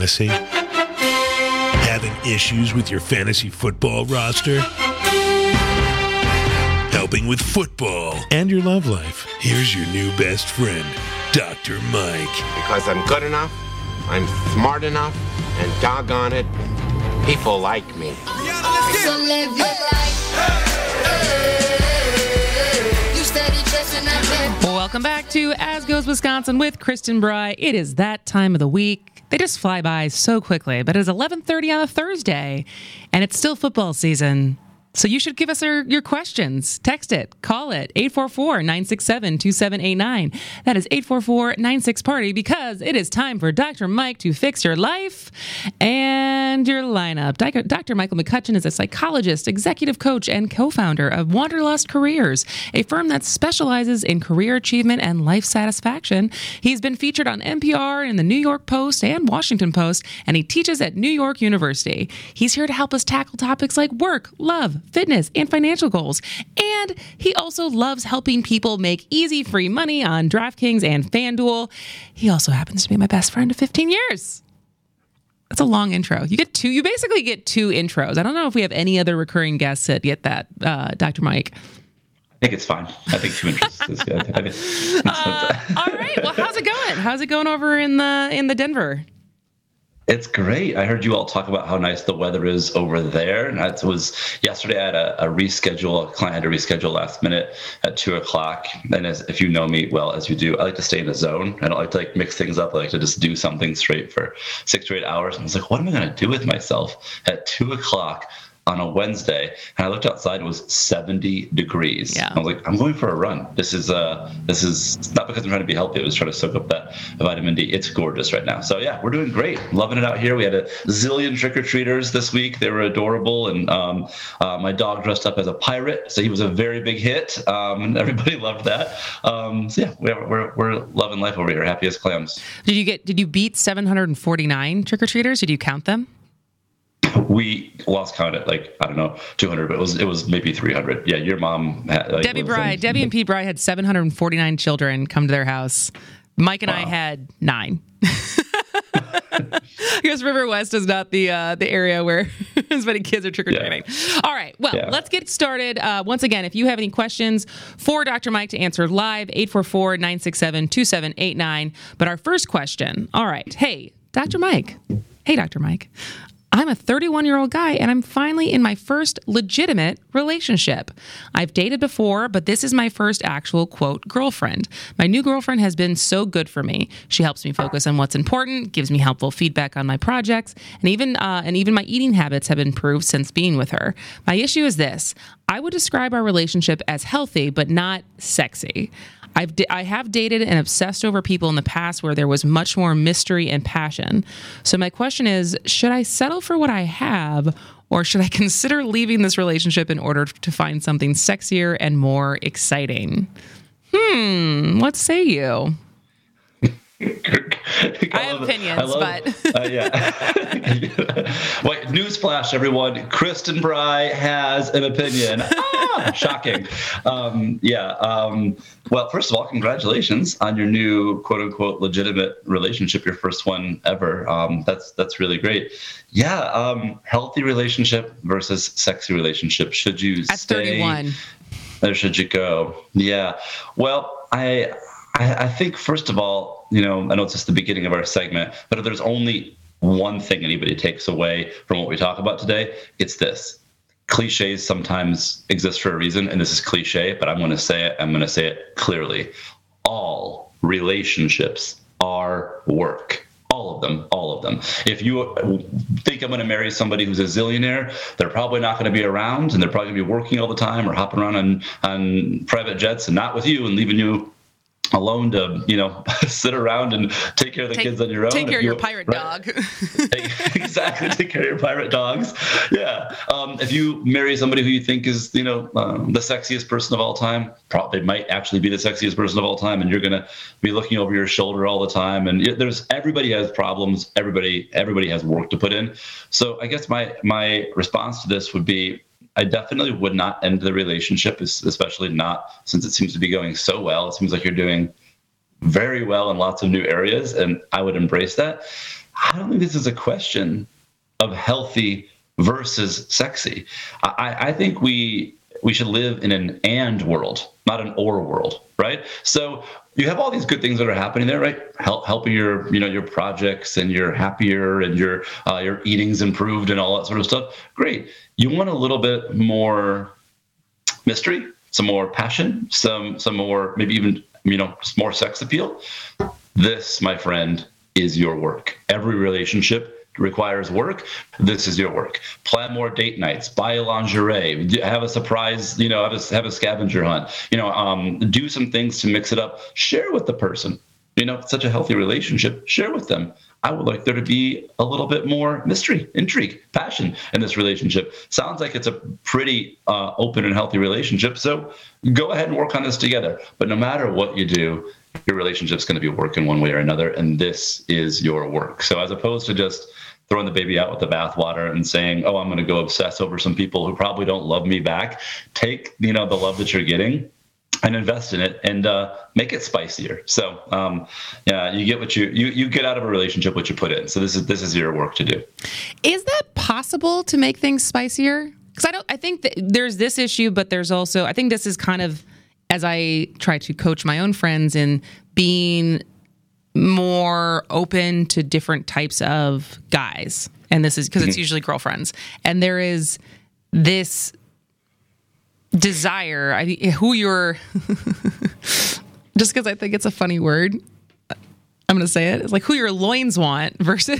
fantasy? Having issues with your fantasy football roster? Helping with football and your love life? Here's your new best friend, Dr. Mike. Because I'm good enough, I'm smart enough, and doggone it, people like me. So live your life. You steady chasing that man. Welcome back to As Goes Wisconsin with Kristen Bry. It is that time of the week. They just fly by so quickly, but it's 11:30 on a Thursday, and it's still football season. So you should give us your questions. Text it. Call it. 844-967-2789. That is 844-96-PARTY, because it is time for Dr. Mike to fix your life and your lineup. Dr. Michael McCutcheon is a psychologist, executive coach, and co-founder of Wanderlust Careers, a firm that specializes in career achievement and life satisfaction. He's been featured on NPR and the New York Post and Washington Post, and he teaches at New York University. He's here to help us tackle topics like work, love, fitness, and financial goals. And he also loves helping people make easy, free money on DraftKings and FanDuel. He also happens to be my best friend of 15 years. That's a long intro. You basically get two intros. I don't know if we have any other recurring guests that get that, Dr. Mike. I think it's fine. I think 2 intros is good. All right. Well, how's it going? How's it going over in the Denver? It's great. I heard you all talk about how nice the weather is over there. And that was yesterday. I had a client had to reschedule last minute at 2:00. And if you know me well, as you do, I like to stay in the zone. I don't like to mix things up. I like to just do something straight for 6 to 8 hours. And I was like, what am I going to do with myself at 2:00 on a Wednesday? And I looked outside, it was 70 degrees. Yeah. I was like, I'm going for a run. This is not because I'm trying to be healthy. I was trying to soak up that vitamin D. It's gorgeous right now. So yeah, we're doing great. Loving it out here. We had a zillion trick-or-treaters this week. They were adorable. And my dog dressed up as a pirate. So he was a very big hit. And everybody loved that. So yeah, we're loving life over here. Happy as clams. Did you beat 749 trick-or-treaters? Did you count them? We lost count at 200, but it was maybe 300. Yeah, your mom had, Debbie and Pete Bry had 749 children come to their house. Mike and I had 9. I guess River West is not the area where as many kids are trick-or-treating. Yeah. All right. Well, let's get started. Once again, if you have any questions for Dr. Mike to answer live, 844-967-2789. But our first question, all right. Hey, Dr. Mike. I'm a 31-year-old guy, and I'm finally in my first legitimate relationship. I've dated before, but this is my first actual, quote, girlfriend. My new girlfriend has been so good for me. She helps me focus on what's important, gives me helpful feedback on my projects, and even my eating habits have improved since being with her. My issue is this. I would describe our relationship as healthy, but not sexy. I have dated and obsessed over people in the past where there was much more mystery and passion. So my question is, should I settle for what I have, or should I consider leaving this relationship in order to find something sexier and more exciting? What say you? I have opinions, but... yeah. Wait, newsflash, everyone. Kristen Bry has an opinion. Shocking. Well, first of all, congratulations on your new quote-unquote legitimate relationship, your first one ever. That's really great. Yeah, healthy relationship versus sexy relationship. Should you at stay? 31. Or should you go? Yeah. Well, I think, first of all, I know it's just the beginning of our segment, but if there's only one thing anybody takes away from what we talk about today, it's this. Cliches sometimes exist for a reason, and this is cliche, but I'm going to say it. I'm going to say it clearly. All relationships are work. All of them. If you think I'm going to marry somebody who's a zillionaire, they're probably not going to be around, and they're probably going to be working all the time or hopping around on private jets and not with you and leaving you alone to, sit around and take care of the kids on your own. Take care of your pirate dog. Exactly. Take care of your pirate dogs. Yeah. If you marry somebody who you think is, the sexiest person of all time, probably might actually be the sexiest person of all time, and you're going to be looking over your shoulder all the time. And everybody has problems. Everybody has work to put in. So I guess my response to this would be, I definitely would not end the relationship, especially not since it seems to be going so well. It seems like you're doing very well in lots of new areas, and I would embrace that. I don't think this is a question of healthy versus sexy. I think we should live in an and world, not an or world, right? So you have all these good things that are happening there, right? Helping your projects, and you're happier, and your eating's improved and all that sort of stuff. Great. You want a little bit more mystery, some more passion, some more, maybe even, just more sex appeal. This, my friend, is your work. Every relationship requires work. This is your work. Plan more date nights, buy lingerie, have a surprise, have a scavenger hunt, do some things to mix it up, share with the person. It's such a healthy relationship. Share with them. I would like there to be a little bit more mystery, intrigue, passion in this relationship. Sounds like it's a pretty open and healthy relationship. So go ahead and work on this together. But no matter what you do, your relationship's going to be working one way or another, and this is your work. So as opposed to just throwing the baby out with the bathwater and saying, oh, I'm going to go obsess over some people who probably don't love me back, take the love that you're getting and invest in it, and make it spicier. So you get what you get out of a relationship what you put in. So this is your work to do. Is that possible to make things spicier? Because I think that there's this issue, but there's also, I think this is kind of, as I try to coach my own friends in being more open to different types of guys. And this is because it's usually girlfriends. And there is this desire, just because I think it's a funny word, I'm going to say it. It's like who your loins want versus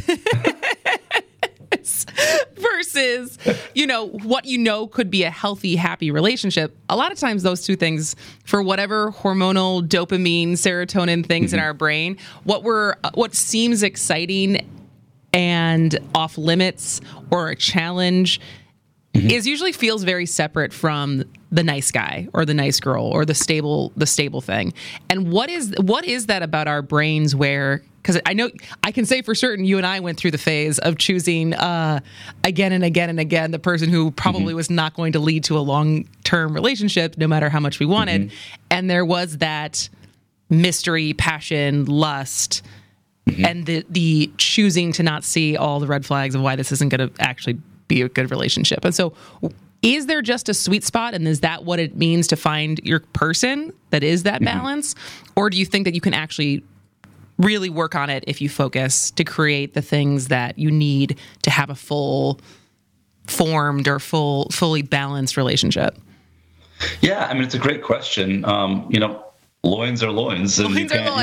what could be a healthy, happy relationship. A lot of times those two things, for whatever hormonal dopamine, serotonin things in our brain, what seems exciting and off limits or a challenge is usually feels very separate from the nice guy or the nice girl or the stable thing. And what is that about our brains where, because I know I can say for certain you and I went through the phase of choosing again and again and again the person who probably was not going to lead to a long-term relationship no matter how much we wanted. And there was that mystery, passion, lust, and the choosing to not see all the red flags of why this isn't going to actually be a good relationship. And so is there just a sweet spot, and is that what it means to find your person that is that balance? Or do you think that you can actually really work on it if you focus to create the things that you need to have a full formed or fully balanced relationship? Yeah, I mean, it's a great question. Loins are loins, and you can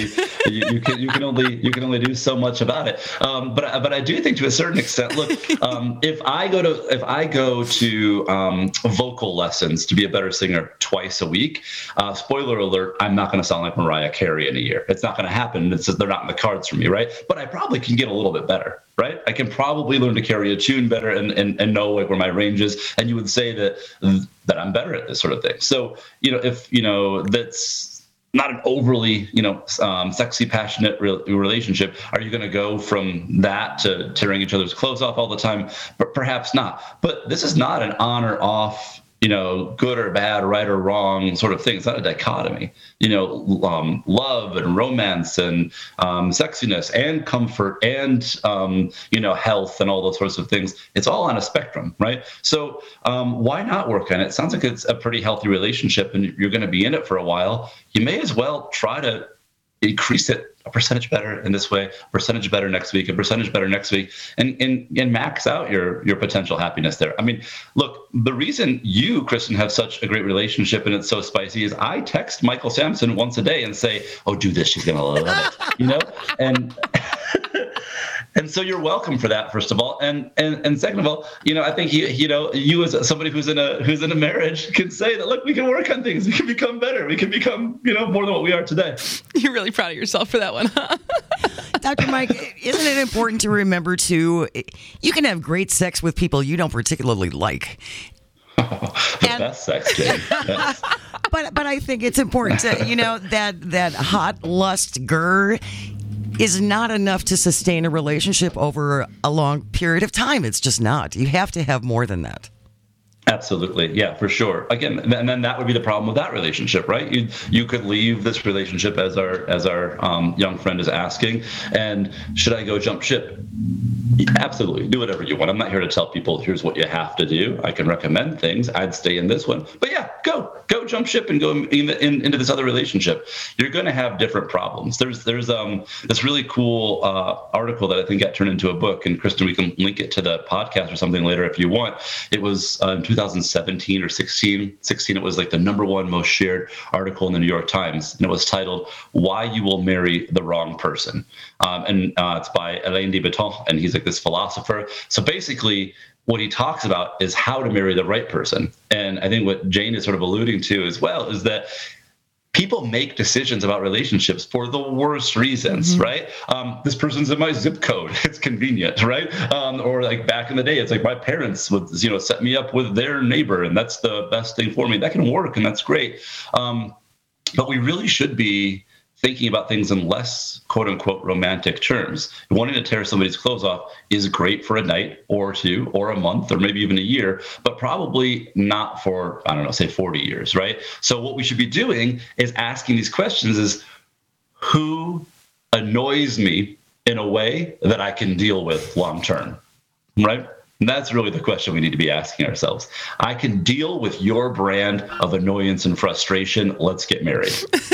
only do so much about it. But I do think to a certain extent, look, if I go to vocal lessons to be a better singer twice a week, spoiler alert, I'm not going to sound like Mariah Carey in a year. It's not going to happen. It's just, they're not in the cards for me, right? But I probably can get a little bit better, right? I can probably learn to carry a tune better and know like where my range is. And you would say that I'm better at this sort of thing. So if that's not an overly, sexy, passionate relationship. Are you going to go from that to tearing each other's clothes off all the time? But perhaps not. But this is not an on or off, good or bad, right or wrong sort of thing. It's not a dichotomy. Love and romance and sexiness and comfort and health and all those sorts of things. It's all on a spectrum, right? So why not work on it? It sounds like it's a pretty healthy relationship, and you're going to be in it for a while. You may as well try to increase it a percentage better in this way, a percentage better next week, a percentage better next week, and max out your potential happiness there. I mean, look, the reason you, Kristen, have such a great relationship and it's so spicy is I text Michael Sampson once a day and say, oh, do this, she's going to love it, and and so you're welcome for that, first of all, and second of all, I think you as somebody who's in a marriage can say that, look, we can work on things, we can become better, we can become more than what we are today. You're really proud of yourself for that one, huh? Dr. Mike, isn't it important to remember too, you can have great sex with people you don't particularly like. The best sex, Jane. Yes. But I think it's important to, that hot lust grr is not enough to sustain a relationship over a long period of time. It's just not. You have to have more than that. Absolutely. Yeah, for sure. Again, and then that would be the problem with that relationship, right? You could leave this relationship as our young friend is asking. And should I go jump ship? Absolutely. Do whatever you want. I'm not here to tell people here's what you have to do. I can recommend things. I'd stay in this one. But yeah, go jump ship and go into this other relationship. You're going to have different problems. There's this really cool article that I think got turned into a book. And Kristen, we can link it to the podcast or something later if you want. It was 2017 or 16. It was like the #1 most shared article in the New York Times. And it was titled, Why You Will Marry the Wrong Person. And it's by Alain de Botton. And he's like this philosopher. So basically, what he talks about is how to marry the right person. And I think what Jane is sort of alluding to as well is that people make decisions about relationships for the worst reasons, right? This person's in my zip code. It's convenient, right? Or like back in the day, it's like my parents would, set me up with their neighbor, and that's the best thing for me. That can work, and that's great. But we really should be thinking about things in less quote unquote romantic terms. Wanting to tear somebody's clothes off is great for a night or two or a month or maybe even a year, but probably not for, I don't know, say 40 years, right? So what we should be doing is asking these questions is, who annoys me in a way that I can deal with long term, right? And that's really the question we need to be asking ourselves. I can deal with your brand of annoyance and frustration. Let's get married.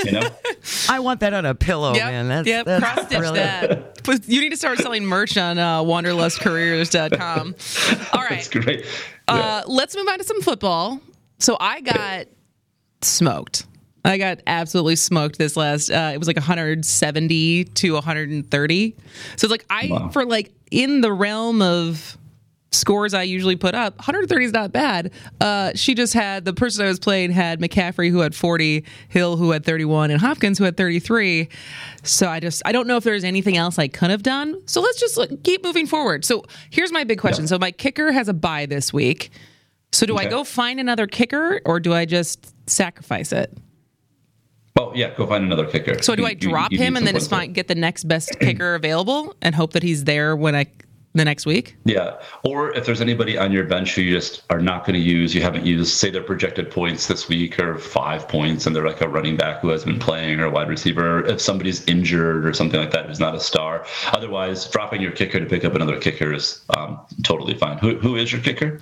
I want that on a pillow, man. That's cross-stitch brilliant. that. You need to start selling merch on wanderlustcareers.com. All right. That's great. Let's move on to some football. So I got smoked. I got absolutely smoked this last, it was like 170 to 130. So it's like for like in the realm of scores I usually put up, 130 is not bad. She just had, the person I was playing had McCaffrey, who had 40, Hill, who had 31, and Hopkins, who had 33. So I don't know if there's anything else I could have done. So let's just keep moving forward. So here's my big question. So my kicker has a bye this week. So do I go find another kicker, or do I just sacrifice it? Oh, yeah, go find another kicker. So do I drop him and then just get the next best kicker available and hope that he's there the next week? Yeah. Or if there's anybody on your bench who you just are not going to use, you haven't used, say their projected points this week are 5 points and they're like a running back who has been playing, or a wide receiver, or if somebody's injured or something like that who's not a star. Otherwise, dropping your kicker to pick up another kicker is totally fine. Who is your kicker?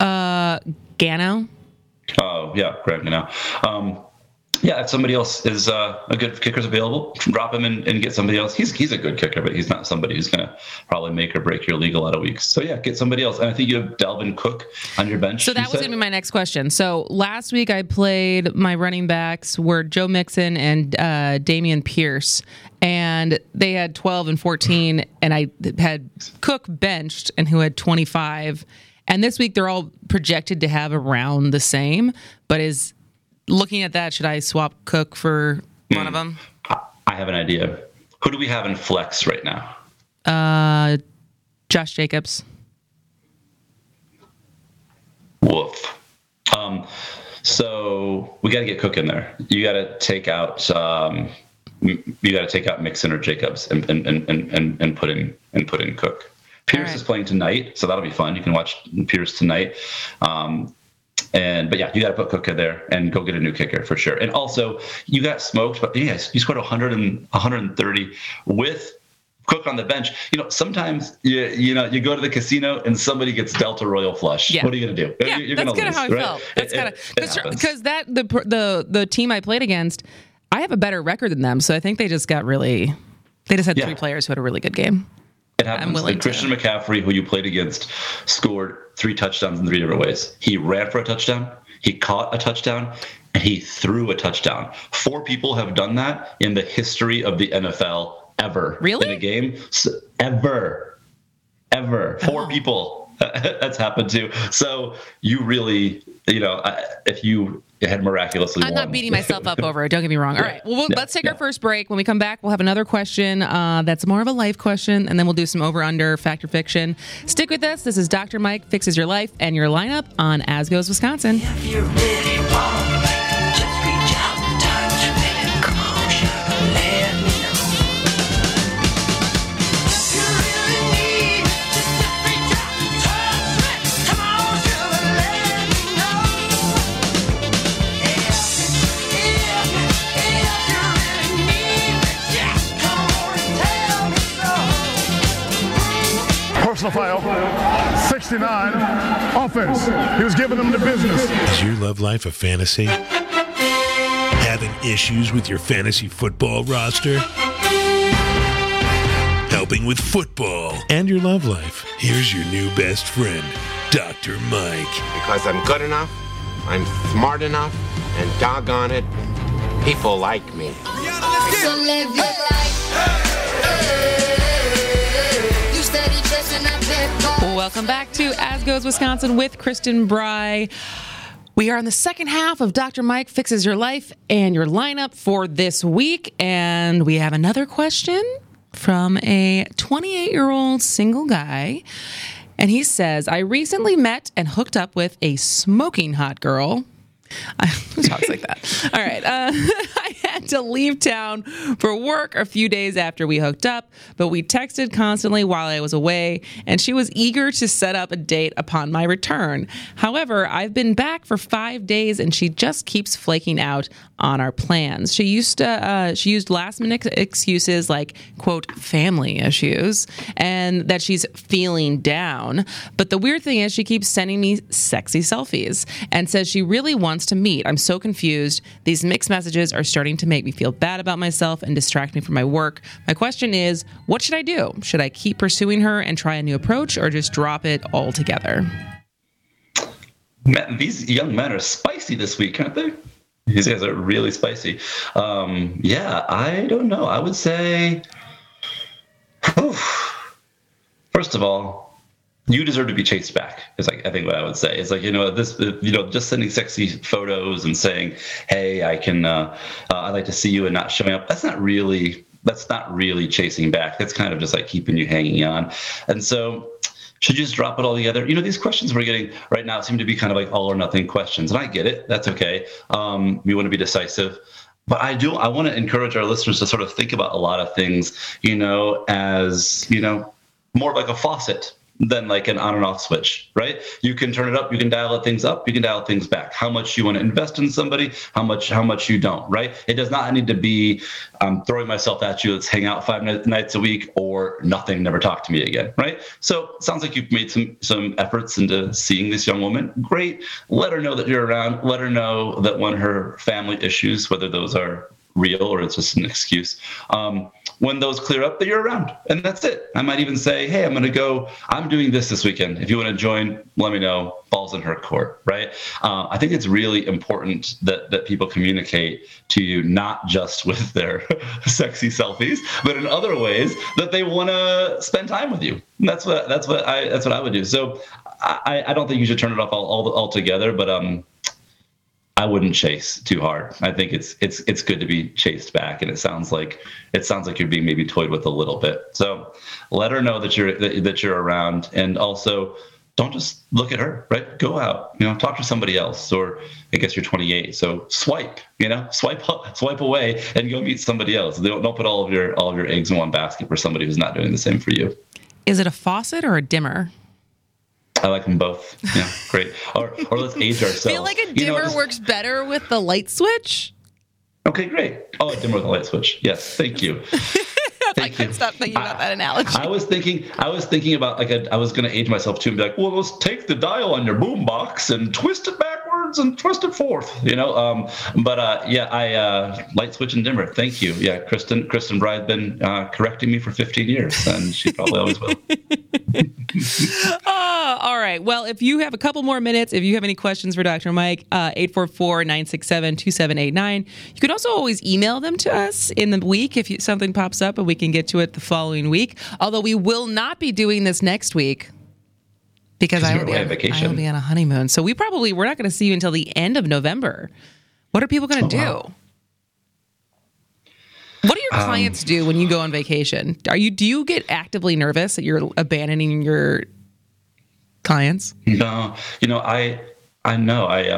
Gano. Oh, yeah, Greg Gano. Yeah, if somebody else is a good kicker's available, drop him and get somebody else. He's a good kicker, but he's not somebody who's going to probably make or break your league a lot of weeks. So, yeah, get somebody else. And I think you have Dalvin Cook on your bench. So that was going to be my next question. So last week I played, my running backs were Joe Mixon and Dameon Pierce. And they had 12 and 14, and I had Cook benched and who had 25. And this week they're all projected to have around the same, but looking at that, should I swap Cook for one of them? I have an idea. Who do we have in flex right now? Josh Jacobs. Woof. So we got to get Cook in there. You got to take out Mixon or Jacobs and put in Cook. Pierce is playing tonight, so that'll be fun. You can watch Pierce tonight. But yeah, you got to put Cook in there and go get a new kicker for sure. And also, you got smoked, but yes, you scored 100 and 130 with Cook on the bench. Sometimes you go to the casino and somebody gets dealt a royal flush. Yeah. What are you going to do? Yeah, You're that's kind of how I felt. That's kind of because the team I played against, I have a better record than them, so I think they just had 3 players who had a really good game. It happens. Like Christian McCaffrey, who you played against, scored 3 touchdowns in 3 different ways. He ran for a touchdown, he caught a touchdown, and he threw a touchdown. 4 people have done that in the history of the NFL ever. Really? In a game? Ever. 4 people that's happened to. So you really, if you had miraculously won. I'm not beating myself up over it. Don't get me wrong. All right. Well, let's take our first break. When we come back, we'll have another question that's more of a life question, and then we'll do some over-under fact or fiction. Stick with us. This is Dr. Mike Fixes Your Life and your lineup on As Goes Wisconsin. If you really want, just reach out and touch me. Come on, sugar, let me know. If you really need, just reach out and touch me. Come on, sugar, let me know. File 69, offense. He was giving them the business. Is your love life a fantasy? Having issues with your fantasy football roster? Helping with football and your love life. Here's your new best friend, Dr. Mike. Because I'm good enough, I'm smart enough, and doggone it, people like me. So live your life. You steady chasing that big ball. Welcome back to As Goes Wisconsin with Kristen Bry. We are in the second half of Dr. Mike Fixes Your Life and your lineup for this week. And we have another question from a 28-year-old single guy. And he says, I recently met and hooked up with a smoking hot girl. Who talks like that? All right. I had to leave town for work a few days after we hooked up, but we texted constantly while I was away, and she was eager to set up a date upon my return. However, I've been back for 5 days, and she just keeps flaking out on our plans. She used last-minute excuses like, quote, family issues, and that she's feeling down. But the weird thing is she keeps sending me sexy selfies and says she really wants to meet. I'm so confused. These mixed messages are starting to make me feel bad about myself and distract me from my work. My question is, what should I do? Should I keep pursuing her and try a new approach, or just drop it altogether? Man, these young men are spicy this week, aren't they? These guys are really spicy. Yeah, I don't know. I would say, first of all, you deserve to be chased back. Is like I think what I would say is like just sending sexy photos and saying, hey, I'd like to see you and not showing up. That's not really chasing back. That's kind of just like keeping you hanging on. And so, should you just drop it all together? These questions we're getting right now seem to be kind of like all or nothing questions, and I get it. That's okay. We want to be decisive. But I want to encourage our listeners to sort of think about a lot of things, as more like a faucet than like an on and off switch, right? You can turn it up, you can dial things up, you can dial things back. How much you want to invest in somebody, how much you don't, right? It does not need to be throwing myself at you, let's hang out 5 nights a week, or nothing, never talk to me again, right? So it sounds like you've made some efforts into seeing this young woman. Great. Let her know that you're around. Let her know that when her family issues, whether those are real or it's just an excuse, when those clear up, that you're around, and that's it. I might even say, hey, I'm doing this weekend. If you want to join, let me know. Ball's in her court, right? I think it's really important that people communicate to you, not just with their sexy selfies, but in other ways that they want to spend time with you. And that's what I would do. So I don't think you should turn it off altogether, but I wouldn't chase too hard. I think it's good to be chased back, and it sounds like you're being maybe toyed with a little bit. So let her know that you're around, and also don't just look at her. Right? Go out, talk to somebody else, or I guess you're 28, so swipe away and go meet somebody else. Don't put all of your eggs in one basket for somebody who's not doing the same for you. Is it a faucet or a dimmer? I like them both. Yeah, great. Or let's age ourselves. I feel like a dimmer works better with the light switch. Okay, great. Oh, a dimmer with a light switch. Yes, thank you. I couldn't stop thinking about that analogy. I was thinking about I was going to age myself too and be like, well, let's take the dial on your boombox and twist it backwards and twist it forth. Light switch and dimmer. Thank you. Yeah, Kristen Bry has been correcting me for 15 years, and she probably always will. All right. Well, if you have a couple more minutes, if you have any questions for Dr. Mike, 844-967-2789. You can also always email them to us in the week if something pops up, and we can get to it the following week. Although we will not be doing this next week because I will be on a honeymoon. So we're not going to see you until the end of November. What are people going to do? Wow. What do your clients do when you go on vacation? Do you get actively nervous that you're abandoning your clients? No, I know.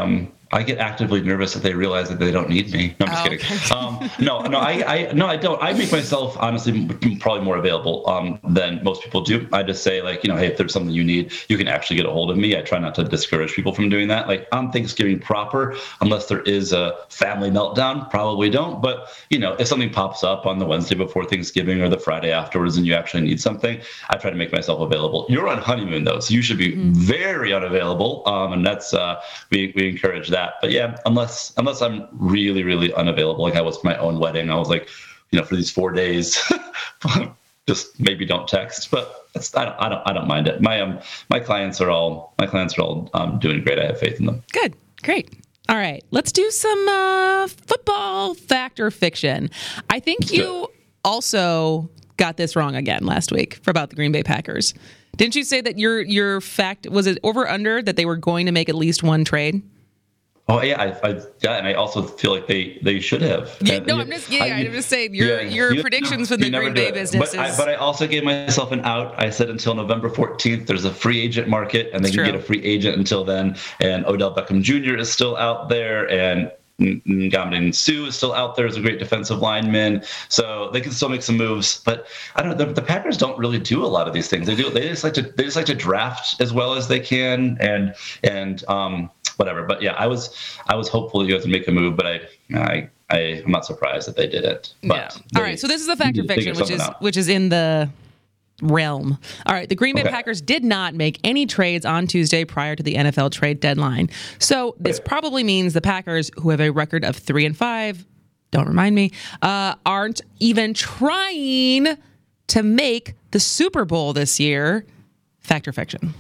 I get actively nervous that they realize that they don't need me. No, I'm just kidding. I don't. I make myself honestly probably more available than most people do. I just say like, hey, if there's something you need, you can actually get a hold of me. I try not to discourage people from doing that. Like on Thanksgiving proper, unless there is a family meltdown, probably don't. But if something pops up on the Wednesday before Thanksgiving or the Friday afterwards, and you actually need something, I try to make myself available. You're on honeymoon though, so you should be very unavailable, and that's we encourage that. But yeah, unless I'm really, really unavailable, like I was for my own wedding, I was like, for these 4 days, just maybe don't text. But I don't mind it. My clients are all doing great. I have faith in them. Good, great. All right, let's do some football fact or fiction. I think you also got this wrong again last week about the Green Bay Packers. Didn't you say that your fact was it over under that they were going to make at least one trade? Oh yeah, and I also feel like they should have. I'm just saying your predictions for the Green Bay business. But I also gave myself an out. I said until November 14th, there's a free agent market, and they can get a free agent until then. And Odell Beckham Jr. is still out there, and Ndamukong Suh is still out there as a great defensive lineman, so they can still make some moves. But I don't know. The Packers don't really do a lot of these things. They just like to draft as well as they can, and whatever. But yeah, I was hopeful you have to make a move, but I'm not surprised that they did it. But all right. So this is the fact or fiction, which is in the realm. All right. The Green Bay Packers did not make any trades on Tuesday prior to the NFL trade deadline. So this probably means the Packers, who have a record of 3-5, don't remind me, aren't even trying to make the Super Bowl this year. Fact or fiction?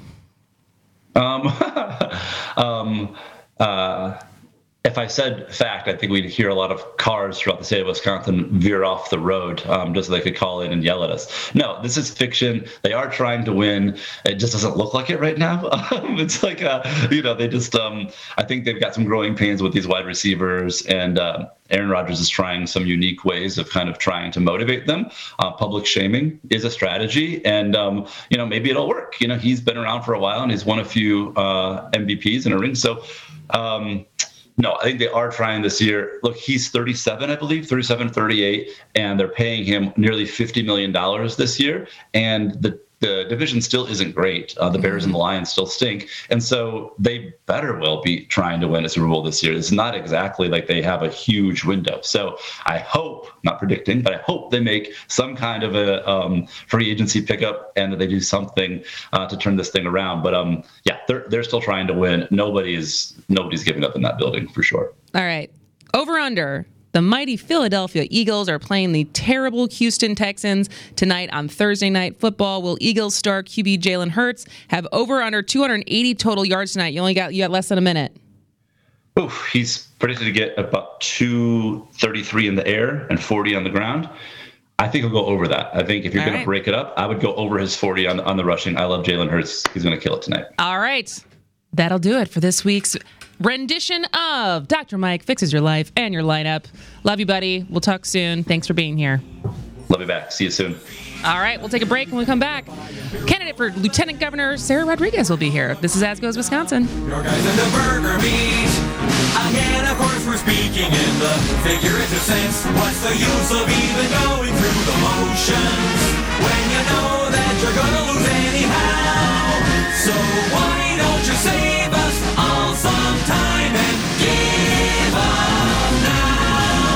If I said fact, I think we'd hear a lot of cars throughout the state of Wisconsin veer off the road just so they could call in and yell at us. No, this is fiction. They are trying to win. It just doesn't look like it right now. It's like, they just, I think they've got some growing pains with these wide receivers, and Aaron Rodgers is trying some unique ways of kind of trying to motivate them. Public shaming is a strategy, and, maybe it'll work. He's been around for a while, and he's won a few MVPs in a ring. So, no, I think they are trying this year. Look, he's 37, I believe, 37, 38, and they're paying him nearly $50 million this year. And the division still isn't great. The Bears and the Lions still stink. And so they better well be trying to win a Super Bowl this year. It's not exactly like they have a huge window. So I hope, not predicting, but I hope they make some kind of a free agency pickup and that they do something to turn this thing around. But they're still trying to win. Nobody's giving up in that building for sure. All right. Over under. The mighty Philadelphia Eagles are playing the terrible Houston Texans tonight on Thursday Night Football. Will Eagles star QB Jalen Hurts have over under 280 total yards tonight? You got less than a minute. Oof, he's predicted to get about 233 in the air and 40 on the ground. I think he'll go over that. I think if you're going to break it up, I would go over his 40 on the rushing. I love Jalen Hurts. He's going to kill it tonight. All right. That'll do it for this week's rendition of Dr. Mike Fixes Your Life and Your Lineup. Love you, buddy. We'll talk soon. Thanks for being here. Love you back. See you soon. All right, we'll take a break when we come back. Candidate for Lieutenant Governor Sarah Rodriguez will be here. This is As Goes Wisconsin. Your guys in the burger meat. Again, of course, we're speaking in the figurative sense. What's the use of even going through the motions when you know that